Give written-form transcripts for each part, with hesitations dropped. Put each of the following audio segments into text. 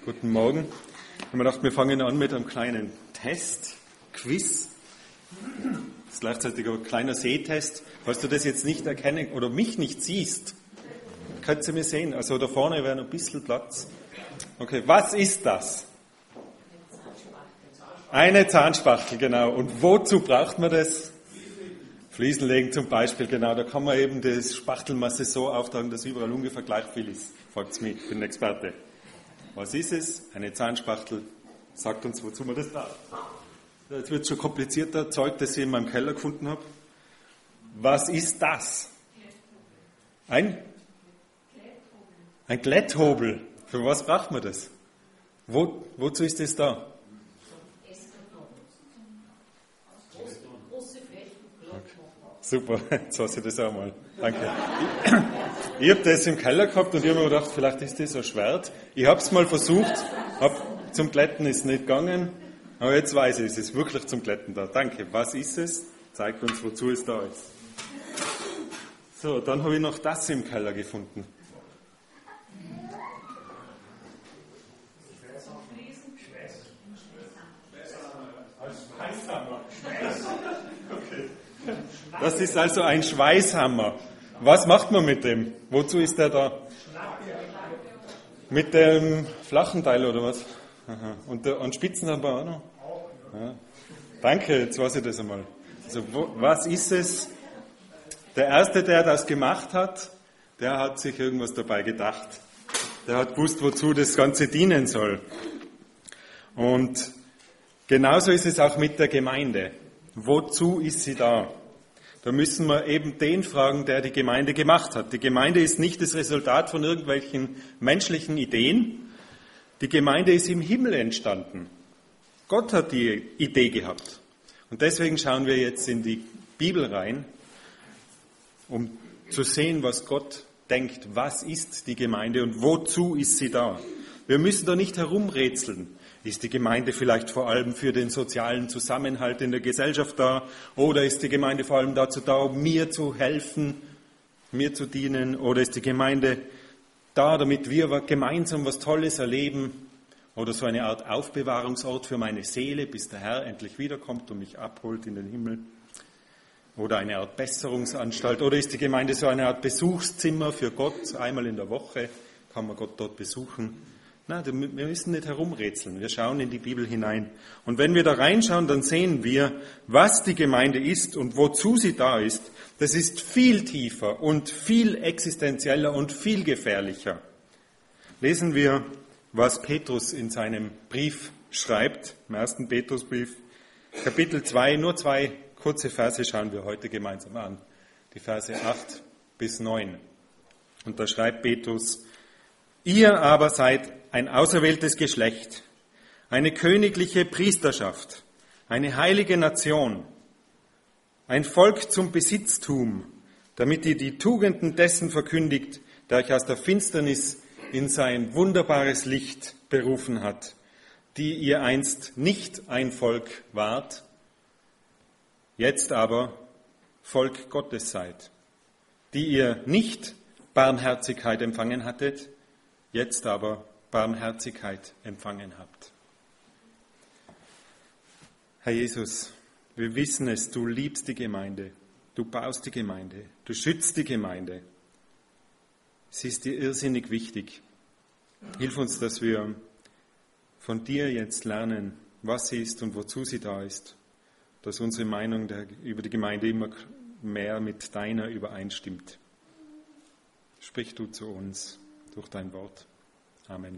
Guten Morgen. Ich habe mir gedacht, wir fangen an mit einem kleinen Test, Quiz. Das ist gleichzeitig ein kleiner Sehtest. Falls du das jetzt nicht erkennen oder mich nicht siehst, könnt ihr mich sehen. Also da vorne wäre noch ein bisschen Platz. Okay, was ist das? Eine Zahnspachtel, genau. Und wozu braucht man das? Fliesen legen zum Beispiel, genau. Da kann man eben das Spachtelmasse so auftragen, dass überall ungefähr gleich viel ist. Fragt's mich, ich bin ein Experte. Was ist es? Eine Zahnspachtel. Sagt uns, wozu man das braucht. Jetzt wird es schon komplizierter. Zeug, das ich in meinem Keller gefunden habe. Was ist das? Ein Glätthobel. Für was braucht man das? Wozu ist das da? Super, jetzt weiß ich das auch mal. Danke. Ich habe das im Keller gehabt und ich habe mir gedacht, vielleicht ist das ein Schwert. Ich habe es mal versucht, zum Glätten ist nicht gegangen, aber jetzt weiß ich, es ist wirklich zum Glätten da. Danke. Was ist es? Zeigt uns, wozu es da ist. So, dann habe ich noch das im Keller gefunden. Das ist also ein Schweißhammer. Was macht man mit dem? Wozu ist der da? Mit dem flachen Teil oder was? Aha. Und Spitzenhammer auch noch? Ja. Danke, jetzt weiß ich das einmal. Also, was ist es? Der Erste, der das gemacht hat, der hat sich irgendwas dabei gedacht. Der hat gewusst, wozu das Ganze dienen soll. Und genauso ist es auch mit der Gemeinde. Wozu ist sie da? Da müssen wir eben den fragen, der die Gemeinde gemacht hat. Die Gemeinde ist nicht das Resultat von irgendwelchen menschlichen Ideen. Die Gemeinde ist im Himmel entstanden. Gott hat die Idee gehabt. Und deswegen schauen wir jetzt in die Bibel rein, um zu sehen, was Gott denkt. Was ist die Gemeinde und wozu ist sie da? Wir müssen da nicht herumrätseln. Ist die Gemeinde vielleicht vor allem für den sozialen Zusammenhalt in der Gesellschaft da? Oder ist die Gemeinde vor allem dazu da, um mir zu helfen, mir zu dienen? Oder ist die Gemeinde da, damit wir gemeinsam was Tolles erleben? Oder so eine Art Aufbewahrungsort für meine Seele, bis der Herr endlich wiederkommt und mich abholt in den Himmel? Oder eine Art Besserungsanstalt? Oder ist die Gemeinde so eine Art Besuchszimmer für Gott? Einmal in der Woche kann man Gott dort besuchen. Nein, wir müssen nicht herumrätseln. Wir schauen in die Bibel hinein. Und wenn wir da reinschauen, dann sehen wir, was die Gemeinde ist und wozu sie da ist. Das ist viel tiefer und viel existenzieller und viel gefährlicher. Lesen wir, was Petrus in seinem Brief schreibt, im 1. Petrusbrief, Kapitel 2, nur 2 kurze Verse schauen wir heute gemeinsam an. Die Verse 8 bis 9. Und da schreibt Petrus: Ihr aber seid ein auserwähltes Geschlecht, eine königliche Priesterschaft, eine heilige Nation, ein Volk zum Besitztum, damit ihr die Tugenden dessen verkündigt, der euch aus der Finsternis in sein wunderbares Licht berufen hat, die ihr einst nicht ein Volk wart, jetzt aber Volk Gottes seid, die ihr nicht Barmherzigkeit empfangen hattet, jetzt aber Barmherzigkeit empfangen habt. Herr Jesus, wir wissen es, du liebst die Gemeinde, du baust die Gemeinde, du schützt die Gemeinde. Sie ist dir irrsinnig wichtig. Hilf uns, dass wir von dir jetzt lernen, was sie ist und wozu sie da ist, dass unsere Meinung über die Gemeinde immer mehr mit deiner übereinstimmt. Sprich du zu uns durch dein Wort. Amen.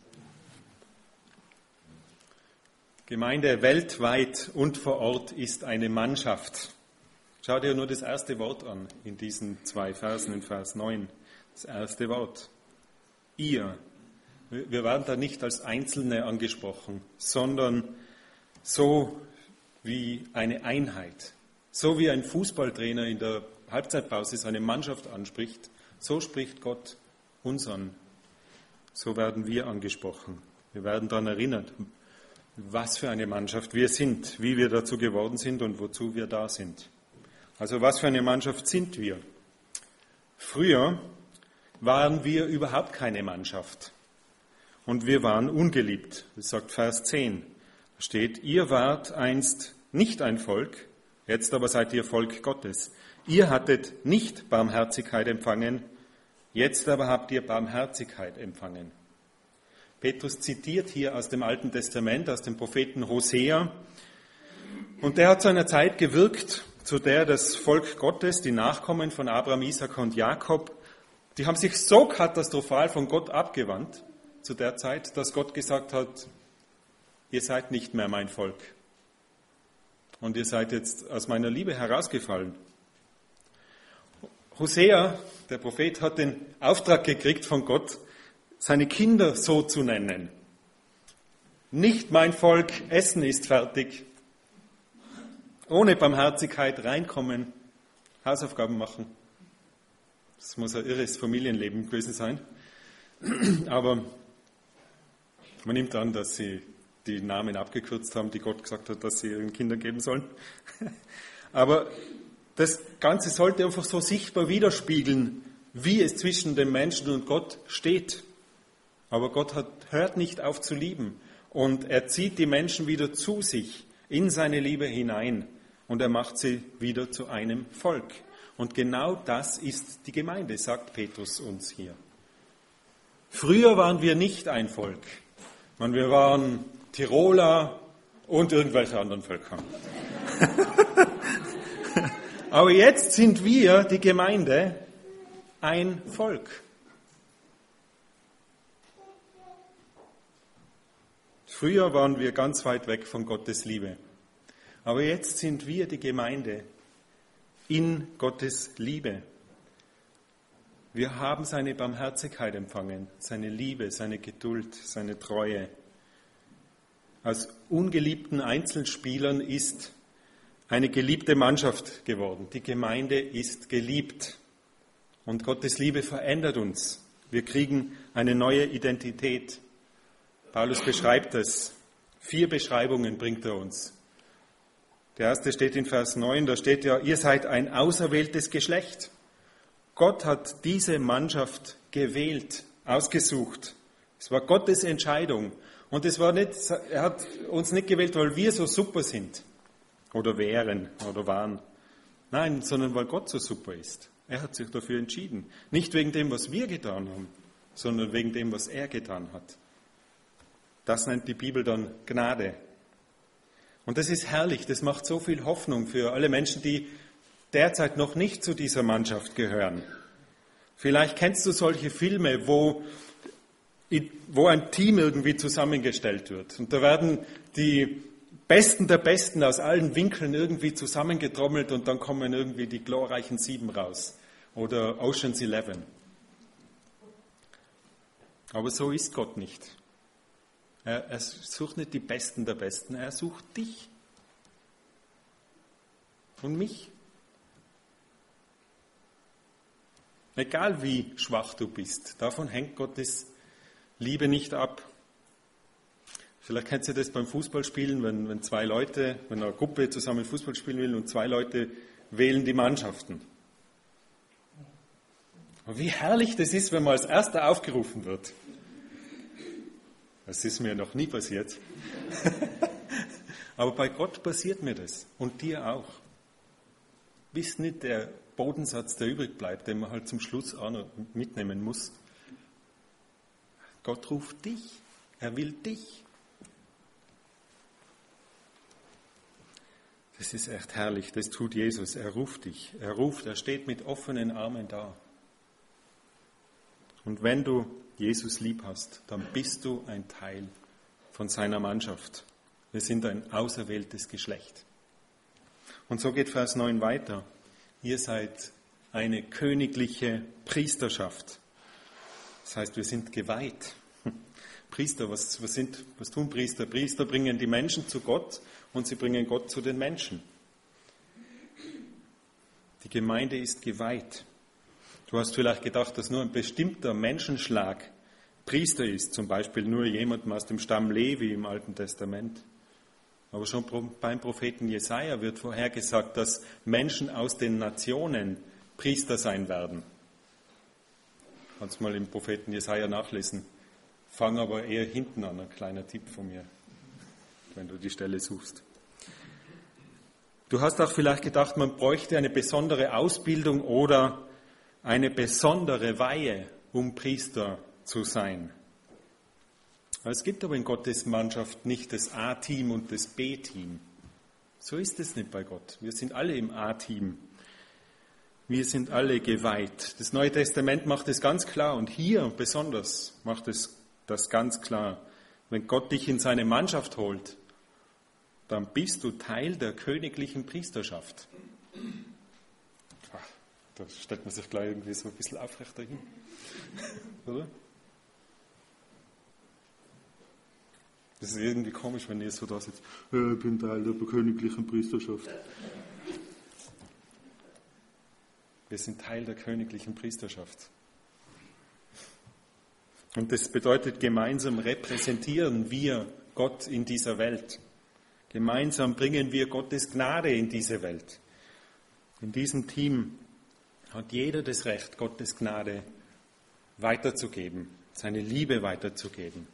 Gemeinde weltweit und vor Ort ist eine Mannschaft. Schau dir nur das erste Wort an in diesen 2 Versen, in Vers 9. Das erste Wort. Ihr. Wir werden da nicht als Einzelne angesprochen, sondern so wie eine Einheit. So wie ein Fußballtrainer in der Halbzeitpause seine Mannschaft anspricht, so spricht Gott uns an. So werden wir angesprochen. Wir werden daran erinnert, was für eine Mannschaft wir sind, wie wir dazu geworden sind und wozu wir da sind. Also was für eine Mannschaft sind wir? Früher waren wir überhaupt keine Mannschaft. und wir waren ungeliebt. Das sagt Vers 10. Da steht, ihr wart einst nicht ein Volk, jetzt aber seid ihr Volk Gottes. Ihr hattet nicht Barmherzigkeit empfangen, jetzt aber habt ihr Barmherzigkeit empfangen. Petrus zitiert hier aus dem Alten Testament, aus dem Propheten Hosea. Und der hat zu einer Zeit gewirkt, zu der das Volk Gottes, die Nachkommen von Abraham, Isaak und Jakob, die haben sich so katastrophal von Gott abgewandt zu der Zeit, dass Gott gesagt hat, ihr seid nicht mehr mein Volk. Und ihr seid jetzt aus meiner Liebe herausgefallen. Hosea, der Prophet, hat den Auftrag gekriegt von Gott, seine Kinder so zu nennen. Nicht mein Volk, Essen ist fertig. Ohne Barmherzigkeit reinkommen, Hausaufgaben machen. Das muss ein irres Familienleben gewesen sein. Aber man nimmt an, dass sie die Namen abgekürzt haben, die Gott gesagt hat, dass sie ihren Kindern geben sollen. Aber das Ganze sollte einfach so sichtbar widerspiegeln, wie es zwischen dem Menschen und Gott steht. Aber Gott hört nicht auf zu lieben und er zieht die Menschen wieder zu sich, in seine Liebe hinein und er macht sie wieder zu einem Volk. Und genau das ist die Gemeinde, sagt Petrus uns hier. Früher waren wir nicht ein Volk. Wir waren Tiroler und irgendwelche anderen Völker. Aber jetzt sind wir, die Gemeinde, ein Volk. Früher waren wir ganz weit weg von Gottes Liebe. Aber jetzt sind wir, die Gemeinde, in Gottes Liebe. Wir haben seine Barmherzigkeit empfangen, seine Liebe, seine Geduld, seine Treue. Aus ungeliebten Einzelspielern ist eine geliebte Mannschaft geworden. Die Gemeinde ist geliebt. Und Gottes Liebe verändert uns. Wir kriegen eine neue Identität. Paulus beschreibt es. 4 Beschreibungen bringt er uns. Der erste steht in Vers 9, da steht ja, ihr seid ein auserwähltes Geschlecht. Gott hat diese Mannschaft gewählt, ausgesucht. Es war Gottes Entscheidung. Und es war nicht, er hat uns nicht gewählt, weil wir so super sind oder wären oder waren. Nein, sondern weil Gott so super ist. Er hat sich dafür entschieden. Nicht wegen dem, was wir getan haben, sondern wegen dem, was er getan hat. Das nennt die Bibel dann Gnade. Und das ist herrlich, das macht so viel Hoffnung für alle Menschen, die derzeit noch nicht zu dieser Mannschaft gehören. Vielleicht kennst du solche Filme, wo ein Team irgendwie zusammengestellt wird. Und da werden die Besten der Besten aus allen Winkeln irgendwie zusammengetrommelt und dann kommen irgendwie die glorreichen 7 raus. Oder Ocean's 11. Aber so ist Gott nicht. Er sucht nicht die Besten der Besten, er sucht dich und mich. Egal wie schwach du bist, davon hängt Gottes Liebe nicht ab. Vielleicht kennst du das beim Fußballspielen, wenn eine Gruppe zusammen Fußball spielen will und 2 Leute wählen die Mannschaften. Und wie herrlich das ist, wenn man als Erster aufgerufen wird. Das ist mir noch nie passiert. Aber bei Gott passiert mir das. Und dir auch. Bist nicht der Bodensatz, der übrig bleibt, den man halt zum Schluss auch noch mitnehmen muss. Gott ruft dich. Er will dich. Das ist echt herrlich. Das tut Jesus. Er ruft dich. Er steht mit offenen Armen da. Und wenn du Jesus lieb hast, dann bist du ein Teil von seiner Mannschaft. Wir sind ein auserwähltes Geschlecht. Und so geht Vers 9 weiter. Ihr seid eine königliche Priesterschaft. Das heißt, wir sind geweiht. Priester, was tun Priester? Priester bringen die Menschen zu Gott und sie bringen Gott zu den Menschen. Die Gemeinde ist geweiht. Du hast vielleicht gedacht, dass nur ein bestimmter Menschenschlag Priester ist, zum Beispiel nur jemandem aus dem Stamm Levi im Alten Testament. Aber schon beim Propheten Jesaja wird vorhergesagt, dass Menschen aus den Nationen Priester sein werden. Kannst du mal im Propheten Jesaja nachlesen. fange aber eher hinten an, ein kleiner Tipp von mir, wenn du die Stelle suchst. Du hast auch vielleicht gedacht, man bräuchte eine besondere Ausbildung oder eine besondere Weihe, um Priester zu sein. Es gibt aber in Gottes Mannschaft nicht das A-Team und das B-Team. So ist es nicht bei Gott. Wir sind alle im A-Team. Wir sind alle geweiht. Das Neue Testament macht es ganz klar und hier besonders macht es das ganz klar. Wenn Gott dich in seine Mannschaft holt, dann bist du Teil der königlichen Priesterschaft. Da stellt man sich gleich irgendwie so ein bisschen aufrechter hin. Oder? Das ist irgendwie komisch, wenn ihr so da sitzt. Ich bin Teil der königlichen Priesterschaft. Wir sind Teil der königlichen Priesterschaft. Und das bedeutet, gemeinsam repräsentieren wir Gott in dieser Welt. Gemeinsam bringen wir Gottes Gnade in diese Welt. In diesem Team hat jeder das Recht, Gottes Gnade weiterzugeben, seine Liebe weiterzugeben.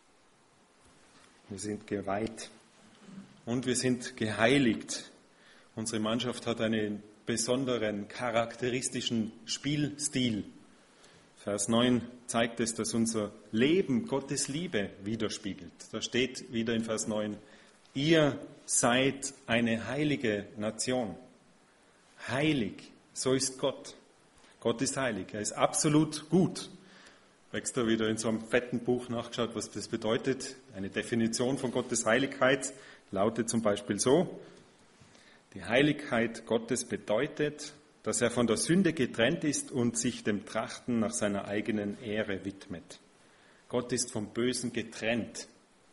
Wir sind geweiht und wir sind geheiligt. Unsere Mannschaft hat einen besonderen, charakteristischen Spielstil. Vers 9 zeigt es, dass unser Leben Gottes Liebe widerspiegelt. Da steht wieder in Vers 9, ihr seid eine heilige Nation. Heilig, so ist Gott. Gott ist heilig, er ist absolut gut. Extra wieder in so einem fetten Buch nachgeschaut, was das bedeutet. Eine Definition von Gottes Heiligkeit lautet zum Beispiel so: Die Heiligkeit Gottes bedeutet, dass er von der Sünde getrennt ist und sich dem Trachten nach seiner eigenen Ehre widmet. Gott ist vom Bösen getrennt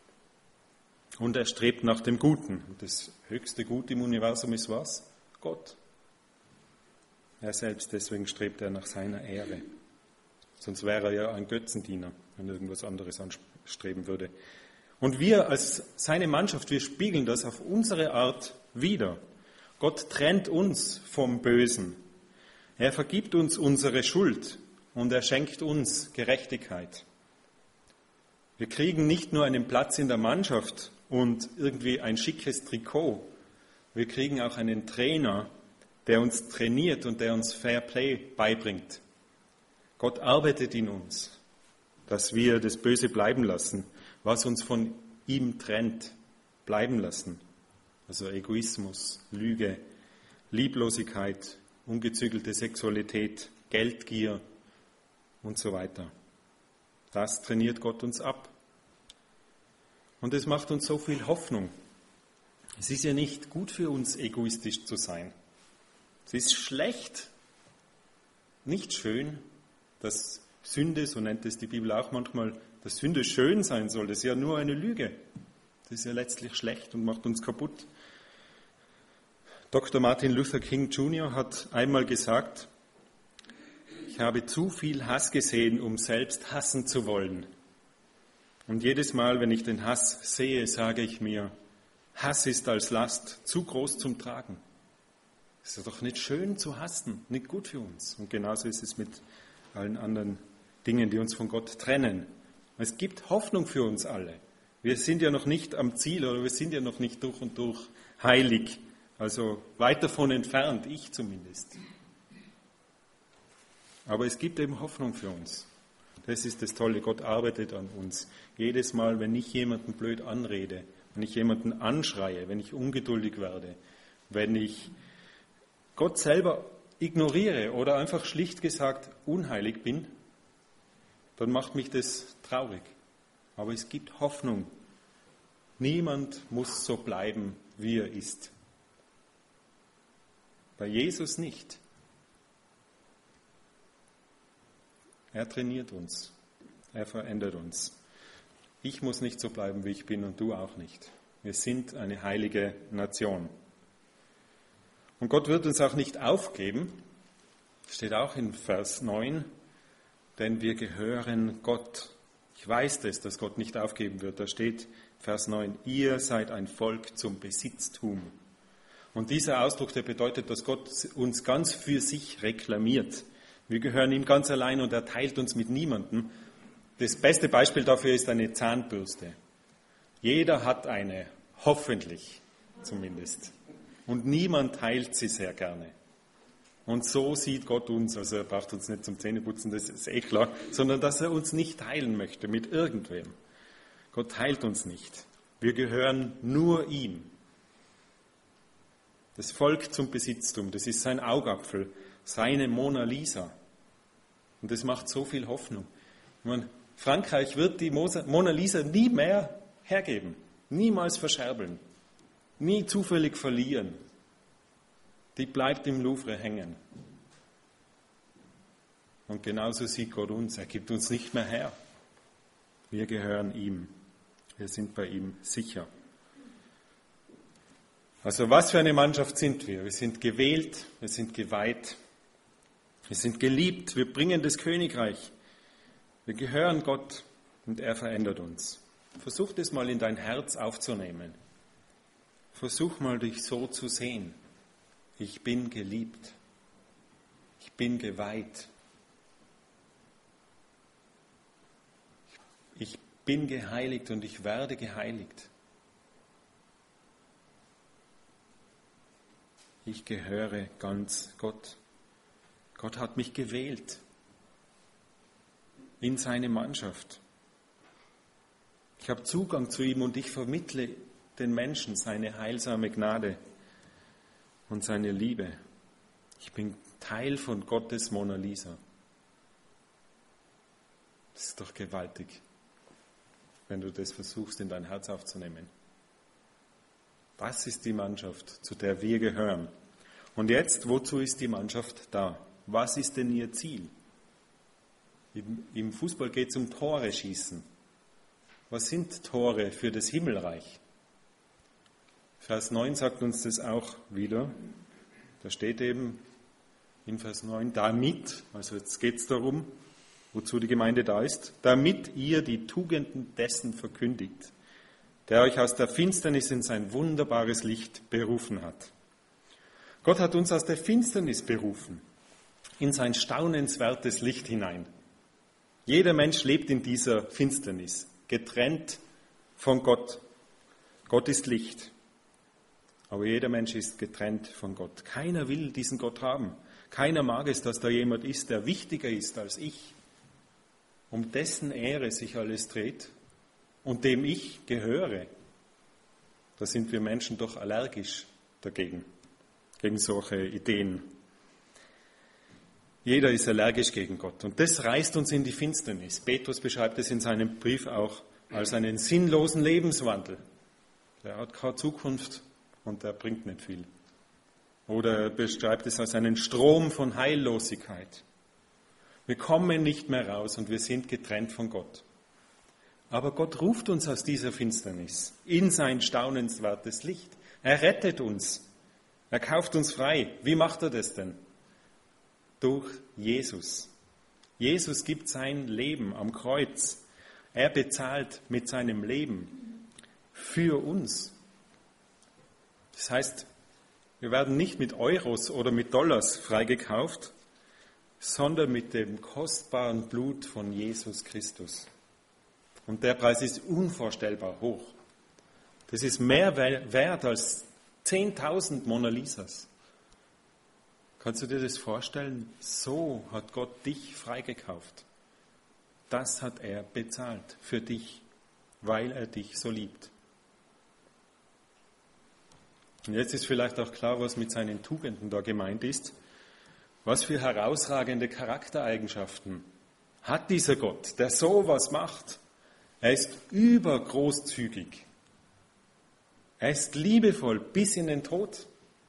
und er strebt nach dem Guten. Und das höchste Gut im Universum ist was? Gott. Er selbst, deswegen strebt er nach seiner Ehre. Sonst wäre er ja ein Götzendiener, wenn er irgendwas anderes anstreben würde. Und wir als seine Mannschaft, wir spiegeln das auf unsere Art wider. Gott trennt uns vom Bösen. Er vergibt uns unsere Schuld und er schenkt uns Gerechtigkeit. Wir kriegen nicht nur einen Platz in der Mannschaft und irgendwie ein schickes Trikot. Wir kriegen auch einen Trainer, der uns trainiert und der uns Fair Play beibringt. Gott arbeitet in uns, dass wir das Böse bleiben lassen, was uns von ihm trennt, bleiben lassen. Also Egoismus, Lüge, Lieblosigkeit, ungezügelte Sexualität, Geldgier und so weiter. Das trainiert Gott uns ab. Und es macht uns so viel Hoffnung. Es ist ja nicht gut für uns, egoistisch zu sein. Es ist schlecht, nicht schön, dass Sünde, so nennt es die Bibel auch manchmal, dass Sünde schön sein soll. Das ist ja nur eine Lüge. Das ist ja letztlich schlecht und macht uns kaputt. Dr. Martin Luther King Jr. hat einmal gesagt, ich habe zu viel Hass gesehen, um selbst hassen zu wollen. Und jedes Mal, wenn ich den Hass sehe, sage ich mir, Hass ist als Last zu groß zum Tragen. Es ist doch nicht schön zu hassen, nicht gut für uns. Und genauso ist es mit allen anderen Dingen, die uns von Gott trennen. Es gibt Hoffnung für uns alle. Wir sind ja noch nicht am Ziel oder wir sind ja noch nicht durch und durch heilig. Also weit davon entfernt, ich zumindest. Aber es gibt eben Hoffnung für uns. Das ist das Tolle, Gott arbeitet an uns. Jedes Mal, wenn ich jemanden blöd anrede, wenn ich jemanden anschreie, wenn ich ungeduldig werde, wenn ich Gott selber ignoriere oder einfach schlicht gesagt unheilig bin, dann macht mich das traurig. Aber es gibt Hoffnung. Niemand muss so bleiben, wie er ist. Bei Jesus nicht. Er trainiert uns. Er verändert uns. Ich muss nicht so bleiben, wie ich bin und du auch nicht. Wir sind eine heilige Nation. Und Gott wird uns auch nicht aufgeben, steht auch in Vers 9, denn wir gehören Gott. Ich weiß das, dass Gott nicht aufgeben wird. Da steht Vers 9, ihr seid ein Volk zum Besitztum. Und dieser Ausdruck, der bedeutet, dass Gott uns ganz für sich reklamiert. Wir gehören ihm ganz allein und er teilt uns mit niemandem. Das beste Beispiel dafür ist eine Zahnbürste. Jeder hat eine, hoffentlich zumindest. Und niemand teilt sie sehr gerne. Und so sieht Gott uns, also er braucht uns nicht zum Zähneputzen, das ist eh klar, sondern dass er uns nicht teilen möchte mit irgendwem. Gott teilt uns nicht. Wir gehören nur ihm. Das Volk zum Besitztum, das ist sein Augapfel, seine Mona Lisa. Und das macht so viel Hoffnung. Ich meine, Frankreich wird die Mona Lisa nie mehr hergeben, niemals verscherbeln, nie zufällig verlieren. Die bleibt im Louvre hängen. Und genauso sieht Gott uns. Er gibt uns nicht mehr her. Wir gehören ihm. Wir sind bei ihm sicher. Also was für eine Mannschaft sind wir? Wir sind gewählt, wir sind geweiht, wir sind geliebt, wir bringen das Königreich. Wir gehören Gott und er verändert uns. Versuch das mal in dein Herz aufzunehmen. Versuch mal dich so zu sehen. Ich bin geliebt. Ich bin geweiht. Ich bin geheiligt und ich werde geheiligt. Ich gehöre ganz Gott. Gott hat mich gewählt in seine Mannschaft. Ich habe Zugang zu ihm und ich vermittle den Menschen seine heilsame Gnade und seine Liebe. Ich bin Teil von Gottes Mona Lisa. Das ist doch gewaltig, wenn du das versuchst, in dein Herz aufzunehmen. Das ist die Mannschaft, zu der wir gehören. Und jetzt, wozu ist die Mannschaft da? Was ist denn ihr Ziel? Im Fußball geht es um Tore schießen. Was sind Tore für das Himmelreich? Vers 9 sagt uns das auch wieder. Da steht eben in Vers 9, damit, also jetzt geht es darum, wozu die Gemeinde da ist, damit ihr die Tugenden dessen verkündigt, der euch aus der Finsternis in sein wunderbares Licht berufen hat. Gott hat uns aus der Finsternis berufen, in sein staunenswertes Licht hinein. Jeder Mensch lebt in dieser Finsternis, getrennt von Gott. Gott ist Licht, aber jeder Mensch ist getrennt von Gott. Keiner will diesen Gott haben. Keiner mag es, dass da jemand ist, der wichtiger ist als ich, um dessen Ehre sich alles dreht und dem ich gehöre. Da sind wir Menschen doch allergisch dagegen, gegen solche Ideen. Jeder ist allergisch gegen Gott und das reißt uns in die Finsternis. Petrus beschreibt es in seinem Brief auch als einen sinnlosen Lebenswandel. Der hat keine Zukunft und der bringt nicht viel. Oder er beschreibt es als einen Strom von Heillosigkeit. Wir kommen nicht mehr raus und wir sind getrennt von Gott. Aber Gott ruft uns aus dieser Finsternis in sein staunenswertes Licht. Er rettet uns. Er kauft uns frei. Wie macht er das denn? Durch Jesus. Jesus gibt sein Leben am Kreuz. Er bezahlt mit seinem Leben für uns. Das heißt, wir werden nicht mit Euros oder mit Dollars freigekauft, sondern mit dem kostbaren Blut von Jesus Christus. Und der Preis ist unvorstellbar hoch. Das ist mehr wert als 10.000 Mona Lisas. Kannst du dir das vorstellen? So hat Gott dich freigekauft. Das hat er bezahlt für dich, weil er dich so liebt. Und jetzt ist vielleicht auch klar, was mit seinen Tugenden da gemeint ist. Was für herausragende Charaktereigenschaften hat dieser Gott, der sowas macht? Er ist übergroßzügig. Er ist liebevoll bis in den Tod.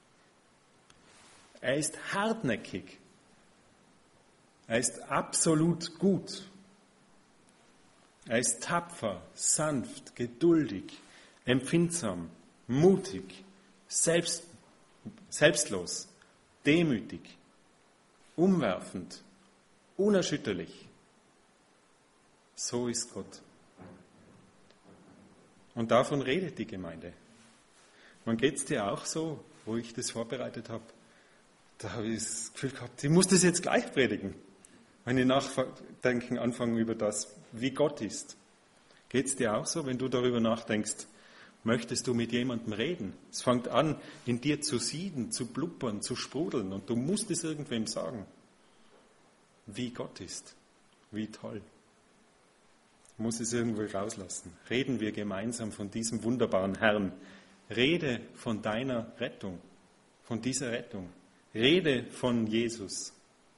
Er ist hartnäckig. Er ist absolut gut. Er ist tapfer, sanft, geduldig, empfindsam, mutig, selbstlos, demütig, umwerfend, unerschütterlich. So ist Gott. Und davon redet die Gemeinde. Man geht es dir auch so, wo ich das vorbereitet habe. Da habe ich das Gefühl gehabt, ich muss das jetzt gleich predigen. wenn ich nachdenken anfange über das, wie Gott ist. Geht es dir auch so, wenn du darüber nachdenkst, möchtest du mit jemandem reden? Es fängt an, in dir zu sieden, zu blubbern, zu sprudeln und du musst es irgendwem sagen, wie Gott ist, wie toll. Du musst es irgendwo rauslassen. Reden wir gemeinsam von diesem wunderbaren Herrn. Rede von deiner Rettung, von dieser Rettung. Rede von Jesus.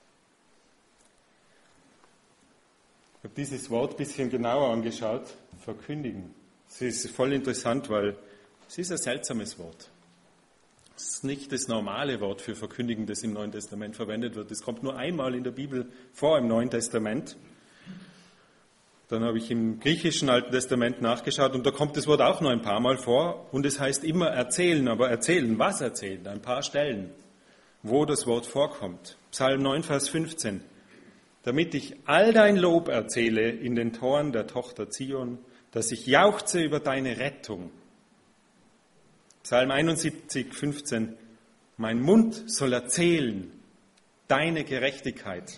Ich habe dieses Wort ein bisschen genauer angeschaut, verkündigen. Es ist voll interessant, weil es ist ein seltsames Wort. Es ist nicht das normale Wort für verkündigen, das im Neuen Testament verwendet wird. Es kommt nur einmal in der Bibel vor im Neuen Testament. Dann habe ich im griechischen Alten Testament nachgeschaut und da kommt das Wort auch noch ein paar Mal vor und es heißt immer erzählen, aber erzählen, was erzählen? Ein paar Stellen, wo das Wort vorkommt. Psalm 9, Vers 15. Damit ich all dein Lob erzähle in den Toren der Tochter Zion, dass ich jauchze über deine Rettung. Psalm 71, 15. Mein Mund soll erzählen deine Gerechtigkeit,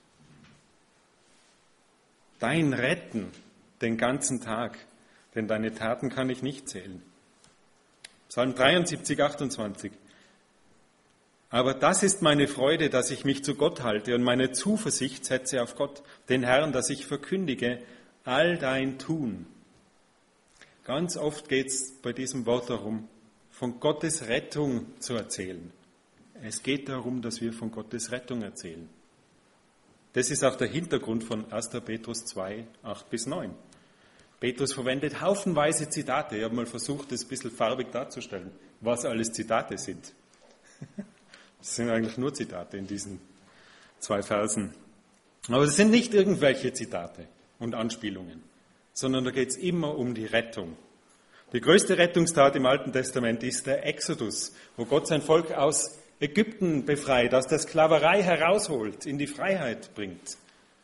dein Retten den ganzen Tag, denn deine Taten kann ich nicht zählen. Psalm 73, 28. Aber das ist meine Freude, dass ich mich zu Gott halte und meine Zuversicht setze auf Gott, den Herrn, dass ich verkündige all dein Tun. Ganz oft geht es bei diesem Wort darum, von Gottes Rettung zu erzählen. Es geht darum, dass wir von Gottes Rettung erzählen. Das ist auch der Hintergrund von 1. Petrus 2, 8 bis 9. Petrus verwendet haufenweise Zitate. Ich habe mal versucht, das ein bisschen farbig darzustellen, was alles Zitate sind. Das sind eigentlich nur Zitate in diesen 2 Versen. Aber es sind nicht irgendwelche Zitate und Anspielungen, sondern da geht es immer um die Rettung. Die größte Rettungstat im Alten Testament ist der Exodus, wo Gott sein Volk aus Ägypten befreit, aus der Sklaverei herausholt, in die Freiheit bringt.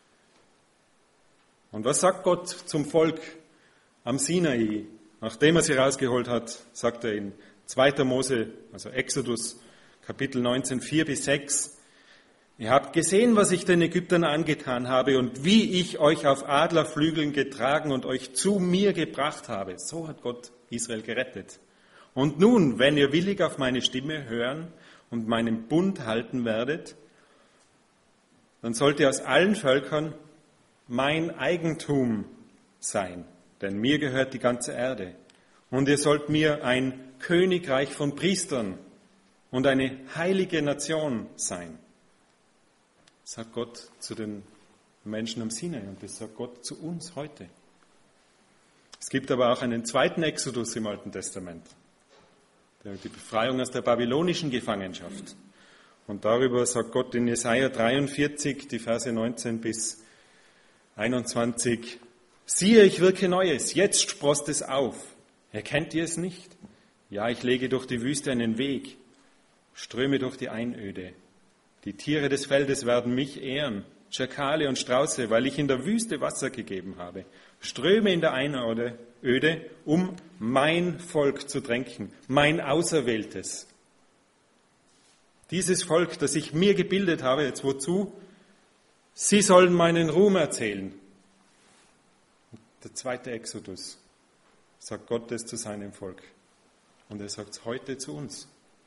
Und was sagt Gott zum Volk am Sinai? Nachdem er sie rausgeholt hat, sagt er in 2. Mose, also Exodus, Kapitel 19, 4 bis 6. Ihr habt gesehen, was ich den Ägyptern angetan habe und wie ich euch auf Adlerflügeln getragen und euch zu mir gebracht habe. So hat Gott Israel gerettet. Und nun, wenn ihr willig auf meine Stimme hören und meinen Bund halten werdet, dann sollt ihr aus allen Völkern mein Eigentum sein, denn mir gehört die ganze Erde. Und ihr sollt mir ein Königreich von Priestern und eine heilige Nation sein. Das sagt Gott zu den Menschen am Sinai und das sagt Gott zu uns heute. Es gibt aber auch einen zweiten Exodus im Alten Testament, die Befreiung aus der babylonischen Gefangenschaft. Und darüber sagt Gott in Jesaja 43, die Verse 19 bis 21, siehe, ich wirke Neues, jetzt sproßt es auf. Erkennt ihr es nicht? Ja, ich lege durch die Wüste einen Weg, Ströme durch die Einöde. Die Tiere des Feldes werden mich ehren, Schakale und Strauße, weil ich in der Wüste Wasser gegeben habe. Ströme in der Einöde, um mein Volk zu tränken, mein Auserwähltes. Dieses Volk, das ich mir gebildet habe, jetzt wozu? Sie sollen meinen Ruhm erzählen. Der zweite Exodus sagt Gott das zu seinem Volk. Und er sagt es heute zu uns.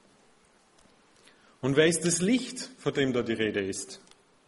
Und wer ist das Licht, von dem da die Rede ist?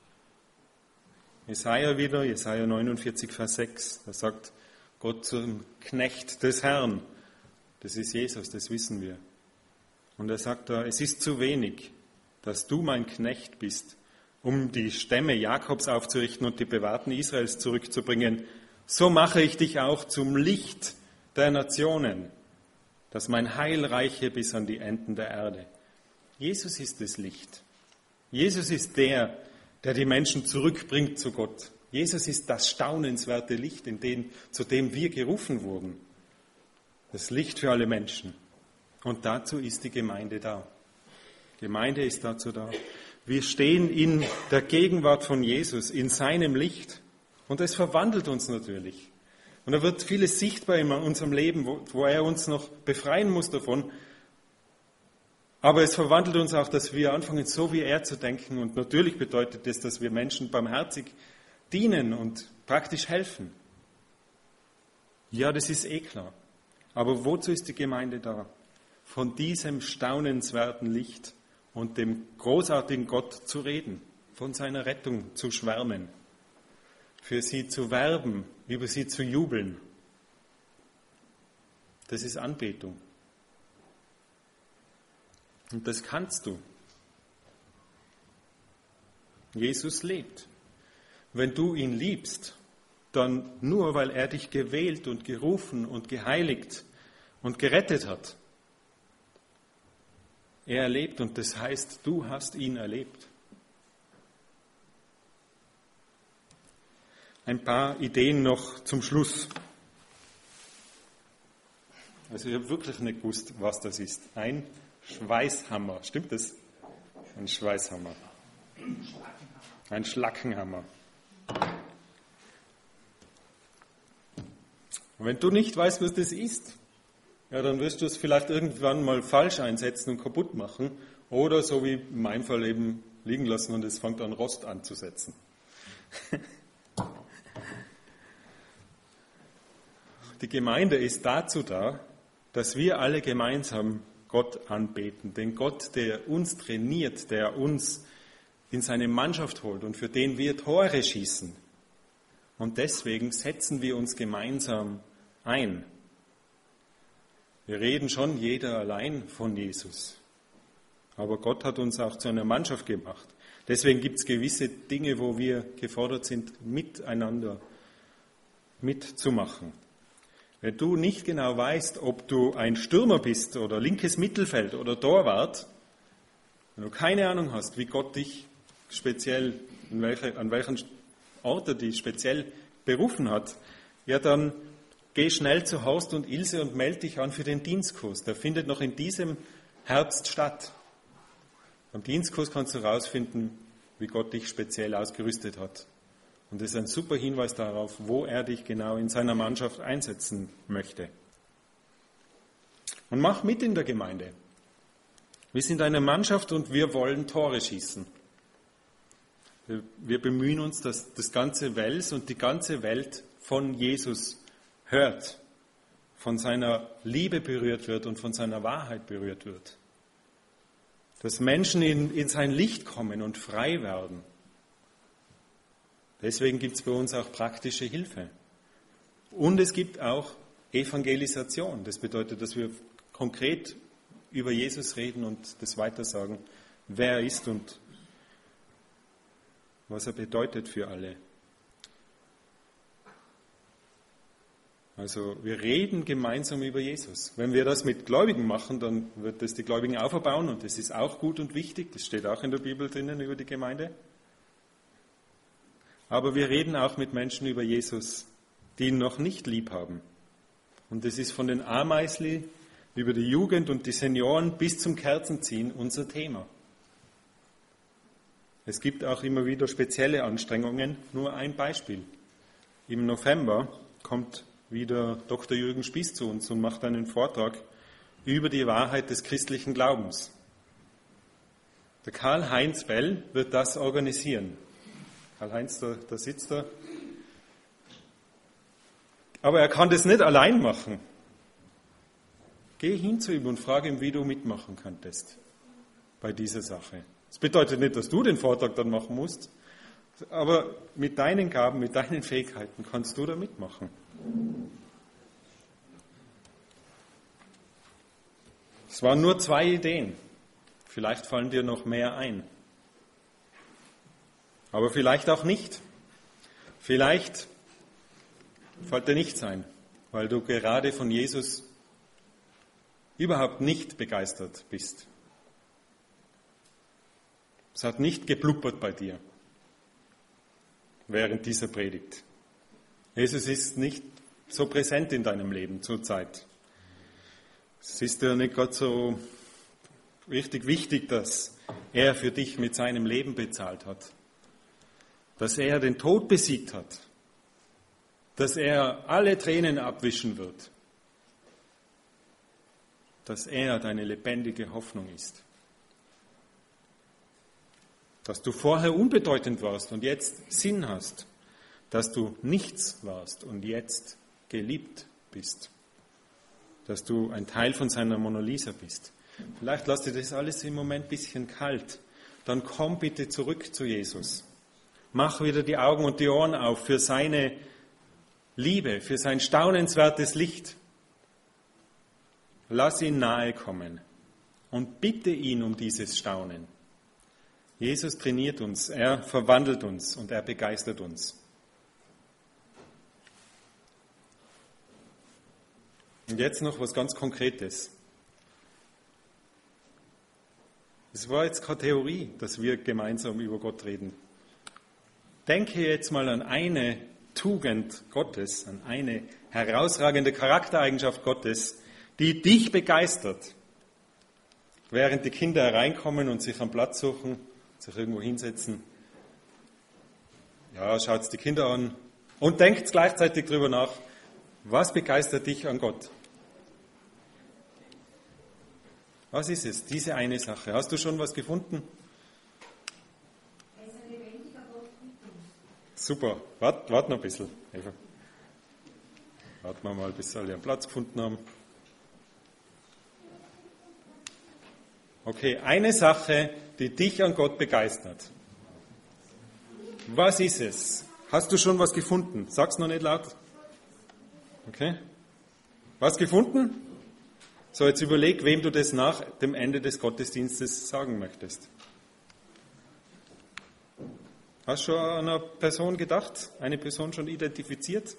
Jesaja 49, Vers 6, da sagt Gott zum Knecht des Herrn, das ist Jesus, das wissen wir. Und er sagt da, es ist zu wenig, dass du mein Knecht bist, um die Stämme Jakobs aufzurichten und die Bewahrten Israels zurückzubringen. So mache ich dich auch zum Licht der Nationen, dass mein Heil reiche bis an die Enden der Erde. Jesus ist das Licht. Jesus ist der die Menschen zurückbringt zu Gott. Jesus ist das staunenswerte Licht, zu dem wir gerufen wurden. Das Licht für alle Menschen. Und dazu ist die Gemeinde da. Gemeinde ist dazu da. Wir stehen in der Gegenwart von Jesus, in seinem Licht. Und es verwandelt uns natürlich. Und da wird vieles sichtbar in unserem Leben, wo er uns noch befreien muss davon. Aber es verwandelt uns auch, dass wir anfangen, so wie er zu denken. Und natürlich bedeutet das, dass wir Menschen barmherzig dienen und praktisch helfen. Ja, das ist eh klar. Aber wozu ist die Gemeinde da? Von diesem staunenswerten Licht und dem großartigen Gott zu reden, von seiner Rettung zu schwärmen, für sie zu werben, über sie zu jubeln. Das ist Anbetung. Und das kannst du. Jesus lebt. Wenn du ihn liebst, dann nur, weil er dich gewählt und gerufen und geheiligt und gerettet hat. Er lebt und das heißt, du hast ihn erlebt. Ein paar Ideen noch zum Schluss. Also ich habe wirklich nicht gewusst, was das ist. Ein Schweißhammer, stimmt das? Ein Schweißhammer. Ein Schlackenhammer. Und wenn du nicht weißt, was das ist, ja, dann wirst du es vielleicht irgendwann mal falsch einsetzen und kaputt machen. Oder so wie in meinem Fall eben liegen lassen und es fängt an Rost anzusetzen. Die Gemeinde ist dazu da, dass wir alle gemeinsam Gott anbeten. Den Gott, der uns trainiert, der uns in seine Mannschaft holt und für den wir Tore schießen. Und deswegen setzen wir uns gemeinsam ein. Wir reden schon jeder allein von Jesus. Aber Gott hat uns auch zu einer Mannschaft gemacht. Deswegen gibt es gewisse Dinge, wo wir gefordert sind, miteinander mitzumachen. Wenn du nicht genau weißt, ob du ein Stürmer bist oder linkes Mittelfeld oder Torwart, wenn du keine Ahnung hast, wie Gott dich speziell, an welchen Ort er dich speziell berufen hat, ja dann geh schnell zu Horst und Ilse und melde dich an für den Dienstkurs. Der findet noch in diesem Herbst statt. Am Dienstkurs kannst du herausfinden, wie Gott dich speziell ausgerüstet hat. Und das ist ein super Hinweis darauf, wo er dich genau in seiner Mannschaft einsetzen möchte. Und mach mit in der Gemeinde. Wir sind eine Mannschaft und wir wollen Tore schießen. Wir bemühen uns, dass das ganze Wels und die ganze Welt von Jesus hört, von seiner Liebe berührt wird und von seiner Wahrheit berührt wird. Dass Menschen in sein Licht kommen und frei werden. Deswegen gibt es bei uns auch praktische Hilfe. Und es gibt auch Evangelisation. Das bedeutet, dass wir konkret über Jesus reden und das weitersagen, wer er ist und was er bedeutet für alle. Also wir reden gemeinsam über Jesus. Wenn wir das mit Gläubigen machen, dann wird das die Gläubigen auferbauen und das ist auch gut und wichtig. Das steht auch in der Bibel drinnen über die Gemeinde. Aber wir reden auch mit Menschen über Jesus, die ihn noch nicht lieb haben. Und das ist von den Ameisli über die Jugend und die Senioren bis zum Kerzenziehen unser Thema. Es gibt auch immer wieder spezielle Anstrengungen. Nur ein Beispiel. Im November kommt wieder Dr. Jürgen Spieß zu uns und macht einen Vortrag über die Wahrheit des christlichen Glaubens. Der Karl-Heinz Bell wird das organisieren. Karl-Heinz, da sitzt er. Aber er kann das nicht allein machen. Geh hin zu ihm und frage ihn, wie du mitmachen könntest bei dieser Sache. Das bedeutet nicht, dass du den Vortrag dann machen musst, aber mit deinen Gaben, mit deinen Fähigkeiten kannst du da mitmachen. Es waren nur 2 Ideen. Vielleicht fallen dir noch mehr ein. Aber vielleicht auch nicht. Vielleicht fällt dir nichts ein, weil du gerade von Jesus überhaupt nicht begeistert bist. Es hat nicht geblubbert bei dir während dieser Predigt. Jesus ist nicht so präsent in deinem Leben zurzeit. Es ist ja nicht gerade so richtig wichtig, dass er für dich mit seinem Leben bezahlt hat. Dass er den Tod besiegt hat, dass er alle Tränen abwischen wird, dass er deine lebendige Hoffnung ist. dass du vorher unbedeutend warst und jetzt Sinn hast, dass du nichts warst und jetzt geliebt bist, dass du ein Teil von seiner Mona Lisa bist. Vielleicht lässt dir das alles im Moment ein bisschen kalt. Dann komm bitte zurück zu Jesus. Mach wieder die Augen und die Ohren auf für seine Liebe, für sein staunenswertes Licht. Lass ihn nahe kommen und bitte ihn um dieses Staunen. Jesus trainiert uns, er verwandelt uns und er begeistert uns. Und jetzt noch was ganz Konkretes. Es war jetzt keine Theorie, dass wir gemeinsam über Gott reden. Denke jetzt mal an eine Tugend Gottes, an eine herausragende Charaktereigenschaft Gottes, die dich begeistert. Während die Kinder hereinkommen und sich einen Platz suchen, sich irgendwo hinsetzen, ja, schaut die Kinder an und denkt gleichzeitig darüber nach, was begeistert dich an Gott? Was ist es, diese eine Sache? Hast du schon was gefunden? Er ist ein lebendiger Gott mit uns. Super, wart noch ein bisschen, Eva. Warten wir mal, bis alle einen Platz gefunden haben. Okay, eine Sache, die dich an Gott begeistert. Was ist es? Hast du schon was gefunden? Sag's noch nicht laut. Okay. Was gefunden? So, jetzt überleg, wem du das nach dem Ende des Gottesdienstes sagen möchtest. Hast du schon an eine Person gedacht? Eine Person schon identifiziert?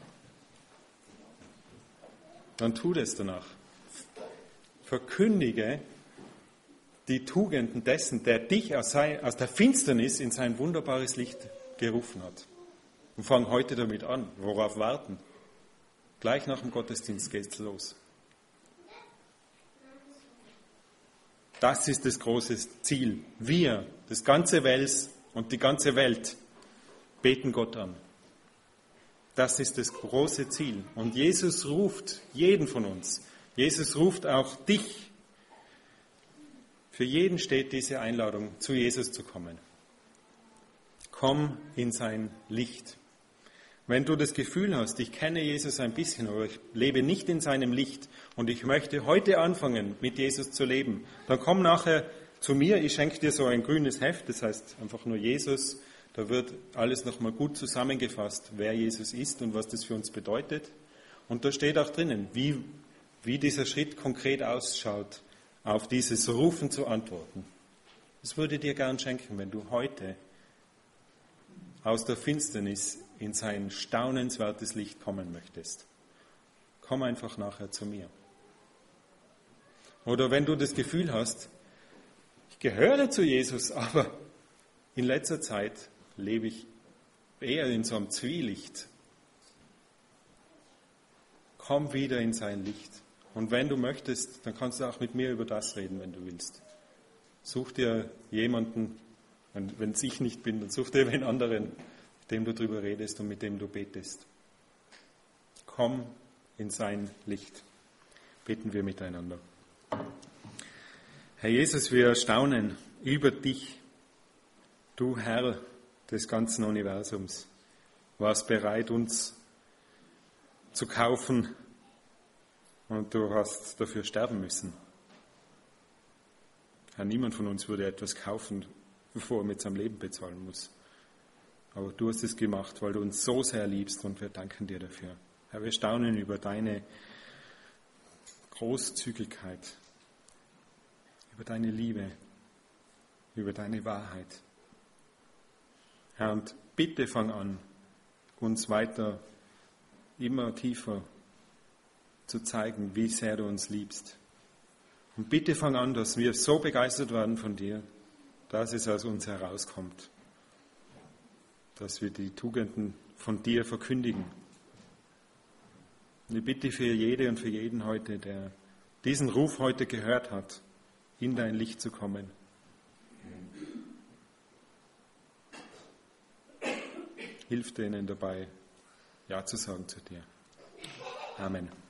Dann tu das danach. Verkündige die Tugenden dessen, der dich aus der Finsternis in sein wunderbares Licht gerufen hat. Und fang heute damit an. Worauf warten? Gleich nach dem Gottesdienst geht's los. Das ist das große Ziel. Wir, das ganze Wels und die ganze Welt, beten Gott an. Das ist das große Ziel. Und Jesus ruft jeden von uns. Jesus ruft auch dich. Für jeden steht diese Einladung, zu Jesus zu kommen. Komm in sein Licht. Wenn du das Gefühl hast, ich kenne Jesus ein bisschen, aber ich lebe nicht in seinem Licht und ich möchte heute anfangen, mit Jesus zu leben, dann komm nachher zu mir, ich schenke dir so ein grünes Heft, das heißt einfach nur Jesus. Da wird alles nochmal gut zusammengefasst, wer Jesus ist und was das für uns bedeutet. Und da steht auch drinnen, wie dieser Schritt konkret ausschaut, auf dieses Rufen zu antworten. Das würde ich dir gern schenken, wenn du heute aus der Finsternis in sein staunenswertes Licht kommen möchtest. Komm einfach nachher zu mir. Oder wenn du das Gefühl hast, ich gehöre zu Jesus, aber in letzter Zeit lebe ich eher in so einem Zwielicht. Komm wieder in sein Licht. Und wenn du möchtest, dann kannst du auch mit mir über das reden, wenn du willst. Such dir jemanden, wenn es ich nicht bin, dann such dir einen anderen, mit dem du darüber redest und mit dem du betest. Komm in sein Licht. Beten wir miteinander. Herr Jesus, wir staunen über dich, du Herr des ganzen Universums, warst bereit, uns zu kaufen und du hast dafür sterben müssen. Herr, niemand von uns würde etwas kaufen, bevor er mit seinem Leben bezahlen muss. Aber du hast es gemacht, weil du uns so sehr liebst und wir danken dir dafür. Herr, wir staunen über deine Großzügigkeit, über deine Liebe, über deine Wahrheit. Herr, und bitte fang an, uns weiter, immer tiefer zu zeigen, wie sehr du uns liebst. Und bitte fang an, dass wir so begeistert werden von dir, dass es aus uns herauskommt, dass wir die Tugenden von dir verkündigen. Und ich bitte für jede und für jeden heute, der diesen Ruf heute gehört hat, in dein Licht zu kommen. Hilf denen dabei, Ja zu sagen zu dir. Amen.